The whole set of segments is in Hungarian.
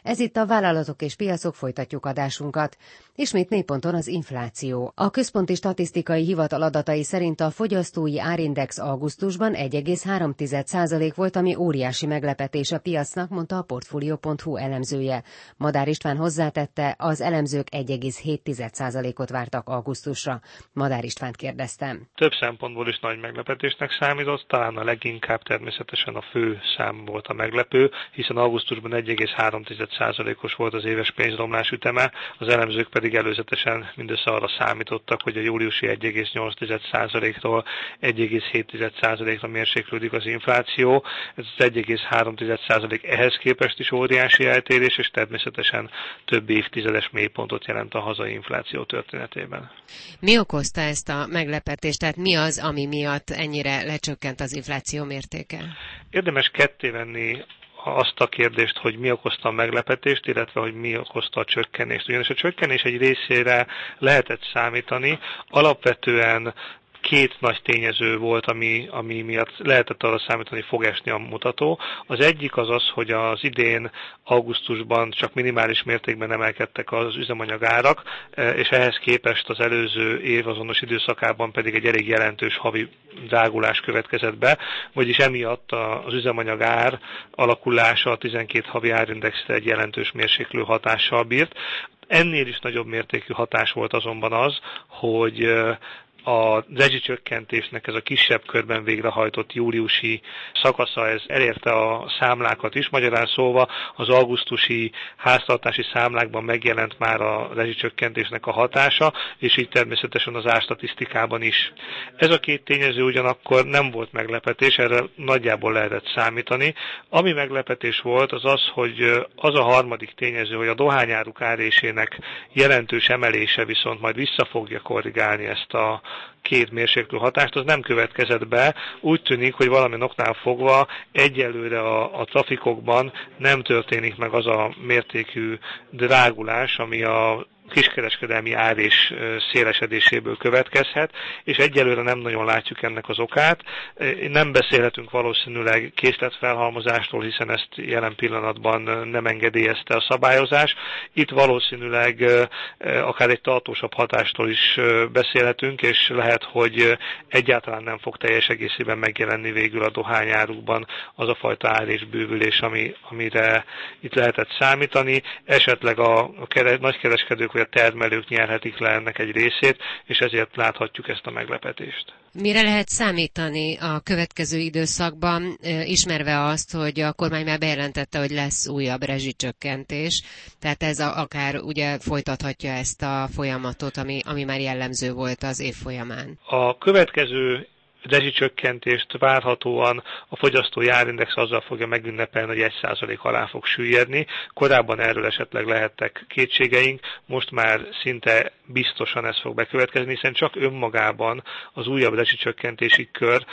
Ez itt a Vállalatok és Piacok, folytatjuk adásunkat. Ismét mélyponton az infláció. A Központi Statisztikai Hivatal adatai szerint a fogyasztói árindex augusztusban 1,3% volt, ami óriási meglepetés a piacnak, mondta a Portfolio.hu elemzője. Madár István hozzátette, az elemzők 1,7%-ot vártak augusztusra. Madár Istvánt kérdeztem. Több szempontból is nagy meglepetésnek számított, talán a leginkább természetesen a fő szám volt a meglepő, hiszen augusztusban 1,3%-os volt az éves pénzromlás üteme, az elemzők pedig előzetesen mindössze arra számítottak, hogy a júliusi 1,8%-ról 1,7%-ra mérséklődik az infláció. Ez az 1,3% ehhez képest is óriási eltérés, és természetesen több évtizedes mélypontot jelent a hazai infláció történetében. Mi okozta ezt a meglepetést? Tehát mi az, ami miatt ennyire lecsökkent az infláció mértéke? Érdemes ketté venni azt a kérdést, hogy mi okozta a meglepetést, illetve hogy mi okozta a csökkenést. Ugyanis a csökkenés egy részére lehetett számítani, alapvetően két nagy tényező volt, ami miatt lehetett arra számítani, hogy fog esni a mutató. Az egyik az, hogy az idén augusztusban csak minimális mértékben emelkedtek az üzemanyagárak, és ehhez képest az előző év azonos időszakában pedig egy elég jelentős havi drágulás következett be, vagyis emiatt az üzemanyagár alakulása a 12 havi árindexre egy jelentős mérséklő hatással bírt. Ennél is nagyobb mértékű hatás volt azonban az, hogy a rezsicsökkentésnek ez a kisebb körben végrehajtott júliusi szakasza, ez elérte a számlákat is. Magyarán szólva az augusztusi háztartási számlákban megjelent már a rezsicsökkentésnek a hatása, és így természetesen az árstatisztikában is. Ez a két tényező ugyanakkor nem volt meglepetés, erre nagyjából lehetett számítani. Ami meglepetés volt, az az, hogy az a harmadik tényező, hogy a dohányáruk árésének jelentős emelése viszont majd vissza fogja korrigálni ezt a két mérséklő hatást, az nem következett be. Úgy tűnik, hogy valami oknál fogva egyelőre a trafikokban nem történik meg az a mértékű drágulás, ami a kiskereskedelmi árés szélesedéséből következhet, és egyelőre nem nagyon látjuk ennek az okát. Nem beszélhetünk valószínűleg készletfelhalmozástól, hiszen ezt jelen pillanatban nem engedélyezte a szabályozás. Itt valószínűleg akár egy tartósabb hatástól is beszélhetünk, és lehet, hogy egyáltalán nem fog teljes egészében megjelenni végül a dohányárukban az a fajta árésbővülés, amire itt lehetett számítani. Esetleg a nagykereskedők vagy a termelők nyerhetik le ennek egy részét, és ezért láthatjuk ezt a meglepetést. Mire lehet számítani a következő időszakban, ismerve azt, hogy a kormány már bejelentette, hogy lesz újabb rezsicsökkentés, tehát ez akár ugye folytathatja ezt a folyamatot, ami már jellemző volt az év folyamán. A következő rezsicsökkentést várhatóan a fogyasztói árindex azzal fogja megünnepelni, hogy 1% alá fog süllyedni. Korábban erről esetleg lehettek kétségeink, most már szinte biztosan ez fog bekövetkezni, hiszen csak önmagában az újabb rezsicsökkentési kör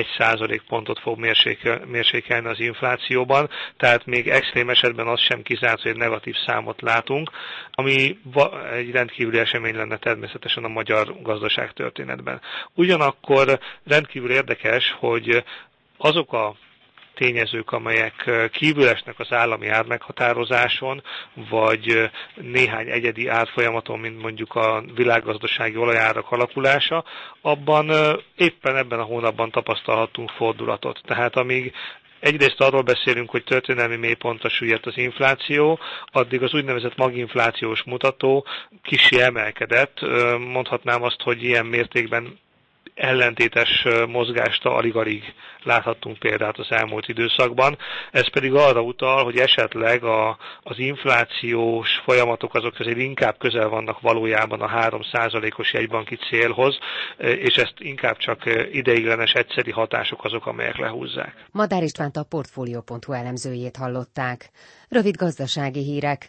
1% pontot fog mérsékelni az inflációban, tehát még extrém esetben az sem kizárt, hogy egy negatív számot látunk, ami egy rendkívüli esemény lenne természetesen a magyar gazdaság történetben. Ugyanakkor rendkívül érdekes, hogy azok a tényezők, amelyek kívül esnek az állami ármeghatározáson, vagy néhány egyedi árfolyamaton, mint mondjuk a világgazdasági olajárak alakulása, abban éppen ebben a hónapban tapasztalhatunk fordulatot. Tehát amíg egyrészt arról beszélünk, hogy történelmi mélypontra süllyedt az infláció, addig az úgynevezett maginflációs mutató kissé emelkedett. Mondhatnám azt, hogy ilyen mértékben ellentétes mozgást alig-alig láthattunk példát az elmúlt időszakban. Ez pedig arra utal, hogy esetleg az inflációs folyamatok azok azért inkább közel vannak valójában a 3%-os jegybanki célhoz, és ezt inkább csak ideiglenes egyszeri hatások azok, amelyek lehúzzák. Madár Istvánt, a Portfolio.hu elemzőjét hallották. Rövid gazdasági hírek.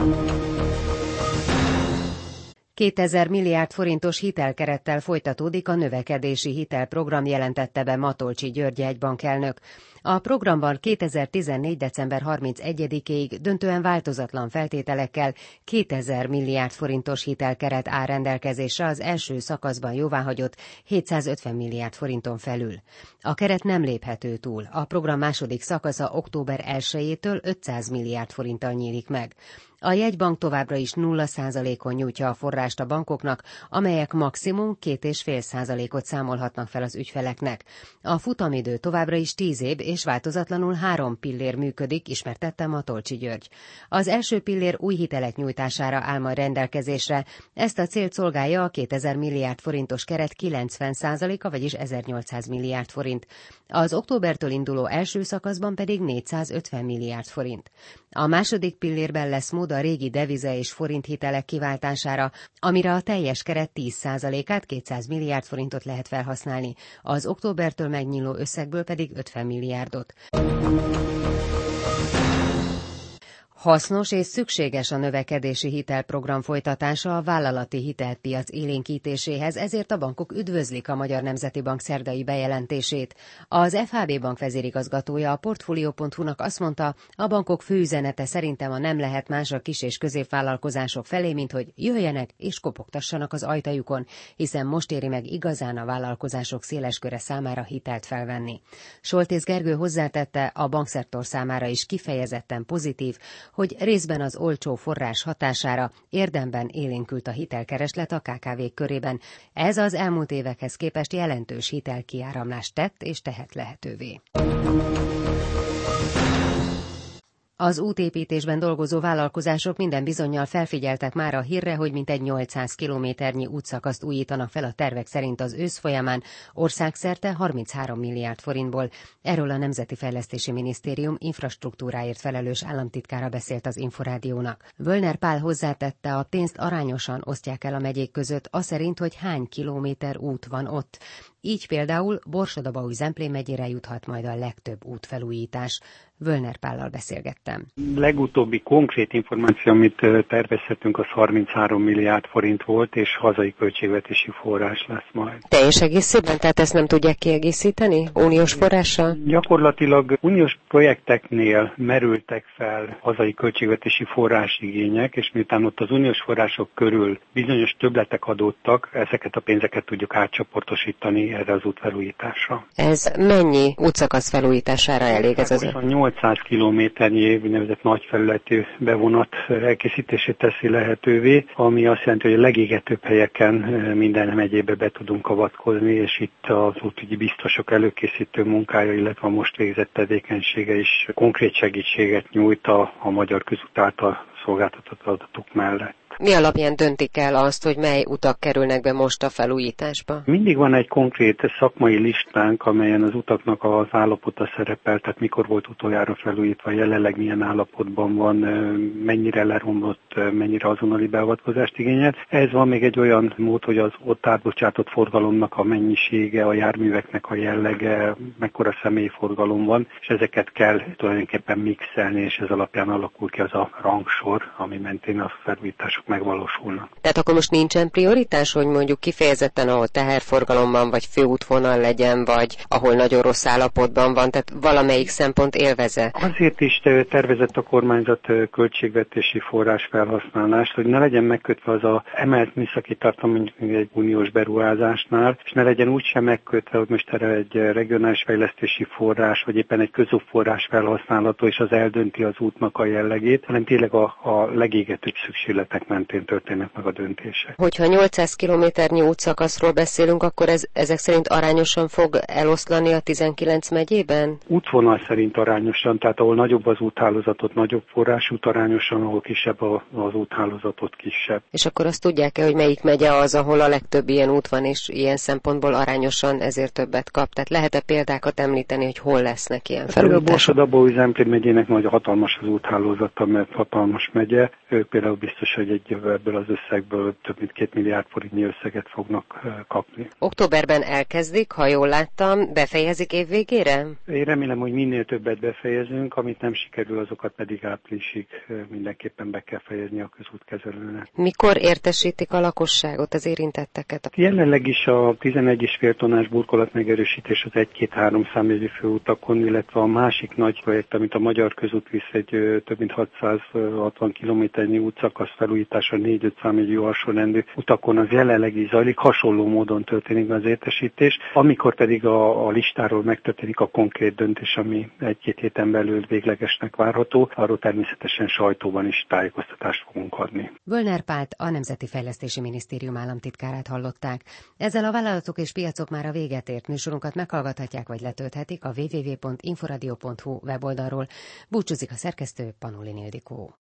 2000 milliárd forintos hitelkerettel folytatódik a növekedési hitelprogram, jelentette be Matolcsy György jegybankelnök. A programban 2014. december 31-ig döntően változatlan feltételekkel 2000 milliárd forintos hitelkeret áll rendelkezésre az első szakaszban jóváhagyott 750 milliárd forinton felül. A keret nem léphető túl. A program második szakasza október 1-től 500 milliárd forinttal nyílik meg. A jegybank továbbra is 0%-on nyújtja a forrást a bankoknak, amelyek maximum 2,5%-ot számolhatnak fel az ügyfeleknek. A futamidő továbbra is 10 év, és változatlanul 3 pillér működik, ismertette Matolcsy György. Az első pillér új hitelek nyújtására áll majd rendelkezésre. Ezt a célt szolgálja a 2000 milliárd forintos keret 90%-a, vagyis 1800 milliárd forint. Az októbertől induló első szakaszban pedig 450 milliárd forint. A második pillérben lesz mód a régi deviza és forint hitelek kiváltására, amire a teljes keret 10%-át, 200 milliárd forintot lehet felhasználni, az októbertől megnyíló összegből pedig 50 milliárdot. Hasznos és szükséges a növekedési hitelprogram folytatása a vállalati hitelpiac élénkítéséhez, ezért a bankok üdvözlik a Magyar Nemzeti Bank szerdai bejelentését. Az FHB bank vezérigazgatója a Portfolio.hu-nak azt mondta, a bankok fő üzenete szerintem nem lehet más a kis- és középvállalkozások felé, mint hogy jöjjenek és kopogtassanak az ajtajukon, hiszen most éri meg igazán a vállalkozások szélesköre számára hitelt felvenni. Soltész Gergő hozzátette, a bankszektor számára is kifejezetten pozitív, hogy részben az olcsó forrás hatására érdemben élénkült a hitelkereslet a KKV-k körében. Ez az elmúlt évekhez képest jelentős hitelkiáramlást tett és tehet lehetővé. Az útépítésben dolgozó vállalkozások minden bizonnyal felfigyeltek már a hírre, hogy mintegy 800 kilométernyi útszakaszt újítanak fel a tervek szerint az ősz folyamán, országszerte 33 milliárd forintból. Erről a Nemzeti Fejlesztési Minisztérium infrastruktúráért felelős államtitkára beszélt az Inforádiónak. Völner Pál hozzátette, a pénzt arányosan osztják el a megyék között, aszerint, hogy hány kilométer út van ott. Így például Borsod-Abaúj-Zemplén megyére juthat majd a legtöbb útfelújítás. Völner Pállal beszélgettem. Legutóbbi konkrét információ, amit tervezhetünk, az 33 milliárd forint volt, és hazai költségvetési forrás lesz majd. Teljes egészében? Tehát ezt nem tudják kiegészíteni uniós forrással? Gyakorlatilag uniós projekteknél merültek fel hazai költségvetési forrásigények, és miután ott az uniós források körül bizonyos többletek adódtak, ezeket a pénzeket tudjuk átcsoportosítani erre az útfelújításra. Ez mennyi útszakasz felújítására elég ez az? 800 kilométernyi úgynevezett nagyfelületű bevonat elkészítését teszi lehetővé, ami azt jelenti, hogy a legégetőbb helyeken minden megyébe be tudunk avatkozni, és itt az útügyi biztosok előkészítő munkája, illetve a most végzett tevékenysége is konkrét segítséget nyújt a magyar közút által szolgáltatott adatok mellett. Mi alapján döntik el azt, hogy mely utak kerülnek be most a felújításba? Mindig van egy konkrét szakmai listánk, amelyen az utaknak az állapota szerepel, tehát mikor volt utoljára felújítva, jelenleg milyen állapotban van, mennyire leromlott, mennyire azonnali beavatkozást igényel. Ez van még egy olyan mód, hogy az ott átbocsátott forgalomnak a mennyisége, a járműveknek a jellege, mekkora személyforgalom van, és ezeket kell tulajdonképpen mixelni, és ez alapján alakul ki az a rangsor, ami mentén a felújítások megvalósulnak. Tehát akkor most nincsen prioritás, hogy mondjuk kifejezetten ahol teherforgalom van, vagy főútvonal legyen, vagy ahol nagyon rossz állapotban van, tehát valamelyik szempont élveze? Azért is tervezett a kormányzat költségvetési forrás felhasználást, hogy ne legyen megkötve az a emelt műszaki tartalom, mint egy uniós beruházásnál, és ne legyen úgysem megkötve, hogy most erre egy regionális fejlesztési forrás, vagy éppen egy közútforrás felhasználható, és az eldönti az útnak a jellegét, hanem tényleg a legégetőbb szükségletek mentén történnek meg a döntések. Hogyha 800 kilométernyi útszakaszról beszélünk, akkor ezek szerint arányosan fog eloszlani a 19 megyében? Útvonal szerint arányosan, tehát ahol nagyobb az úthálózatot, nagyobb forrásút arányosan, ahol kisebb az úthálózatot, kisebb. És akkor azt tudják-e, hogy melyik megye az, ahol a legtöbb ilyen út van, és ilyen szempontból arányosan ezért többet kap? Tehát lehet-e példákat említeni, hogy hol lesznek ilyen felújítások? A Borsod-Abaúj-Zemplén megyének nagy hatalmas az úthálózata, mert hatalmas megye. Ők például biztos, hogy egy jövő ebből az összegből több mint 2 milliárd forintnyi összeget fognak kapni. Októberben elkezdik, ha jól láttam, befejezik év végére? Én remélem, hogy minél többet befejezünk, amit nem sikerül, azokat pedig áprilisig mindenképpen be kell fejezni a közútkezelőnek. Mikor értesítik a lakosságot, az érintetteket? Jelenleg is a 11,5 tonnás burkolat megerősítés az 1-2-3 számjegyű főutakon, illetve a másik nagy projekt, amit a Magyar Közút visz, egy több mint 660 kilométernyi útszakasz felújítása 4-5 számjegyű alsórendű utakon, az jelenleg is zajlik, hasonló módon történik az értesítés. Amikor pedig a listáról megtörténik a konkrét döntés, ami 1-2 héten belül véglegesnek várható, arról természetesen sajtóban is tájékoztatást fogunk adni. Völner Pált, a Nemzeti Fejlesztési Minisztérium államtitkárát hallották. Ezzel a vállalatok és piacok már a véget ért. Műsorunkat meghallgathatják vagy letölthetik a www.inforadio.hu weboldalról. Búcsúzik a szerkesztő, Panulin Ildikó.